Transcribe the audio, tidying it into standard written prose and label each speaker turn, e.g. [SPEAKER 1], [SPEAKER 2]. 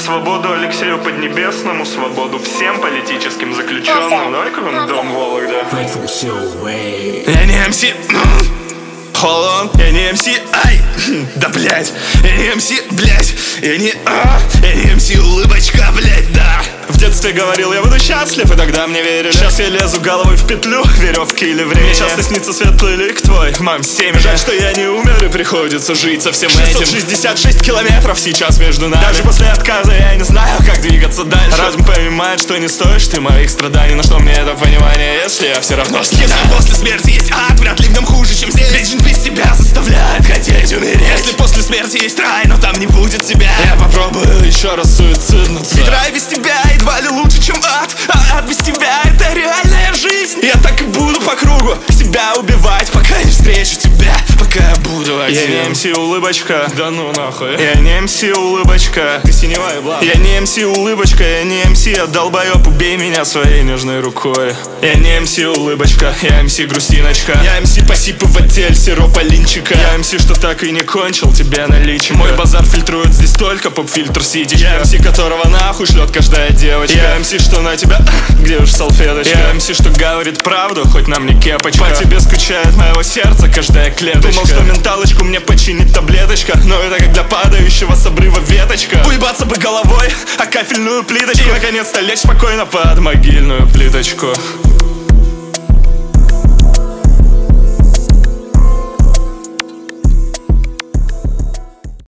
[SPEAKER 1] Свободу Алексею Поднебесному, свободу всем политическим заключенным. Давай кроме дом Вологда.
[SPEAKER 2] Я не МС. Hold on, я не МС. Ай, да блять. Я не МС, блять. Я не МС улыбочка, блять, да. В детстве говорил, я буду счастлив, и тогда мне верили. Сейчас я лезу головой в петлю, веревки или время. Мне часто снится светлый лик твой, мам, 7. Жаль, что я не умер и приходится жить со всем этим. 666 километров сейчас между нами. Даже после отказа я не знаю, как двигаться дальше. Разум понимает, что не стоишь ты моих страданий. Но что мне это понимание, если я все равно съедаю? Если после смерти есть ад, вряд ли в нем хуже, чем здесь. Ведь жизнь без тебя заставляет хотеть умереть. Если после смерти есть рай, но там не будет тебя, я попробую еще раз суициднуться. Ведь рай без тебя едва ли лучше, чем ад. А ад без тебя — это реальная жизнь. Я так и буду по кругу себя убивать, пока не встречу тебя, пока я буду один. Я не МС улыбочка, да ну нахуй. Я не МС улыбочка, ты синева и бла. Я не МС улыбочка, я не МС, я долбоёб, убей меня своей нежной рукой. Я не МС улыбочка, я МС грустиночка. Я МС посипыватель сиропа линчика. Я МС, что так и не кончил тебе наличие. Мой базар фильтрует здесь только поп-фильтр сидичка. Я МС, которого нахуй шлет каждая девочка. Я МС, что на тебя, где уж салфеточка. Я МС, что говорит правду, хоть нам не кепочка. По тебе скучает моего сердца каждая клеточка. Думал, что менталочку мне починит таблеточка, но это как для падающего с обрыва веточка. Уебаться бы головой о кафельную плиточку и наконец-то лечь спокойно под могильную плиточку.